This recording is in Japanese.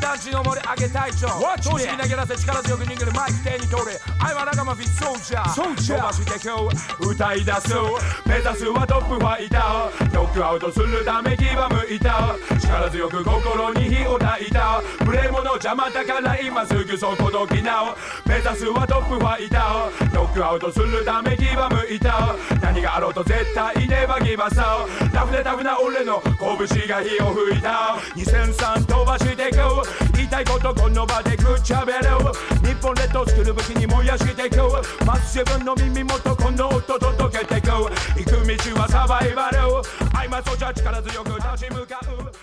団地の盛り上げ隊長常識投げ出せ力強く握るマイク手に取れ愛はラガマフィソージャー伸ばして今日歌い出す目指すはトップファイターノックアウトするため牙向いた力強く心に火を焚いた無礼者邪魔だから今すぐそこどきなお目指すはトップファイターノックアウトするため牙向いた何があろうと絶対ネバギバサーラフでタフな俺の拳が火を吹いた2003飛ばしてく言いたいことこの場でくっちゃべる日本列島作る武器に燃やしてくマスセブンの耳元この音届けてく行く道はサバイバルアイマソジャー力強く立ち向かう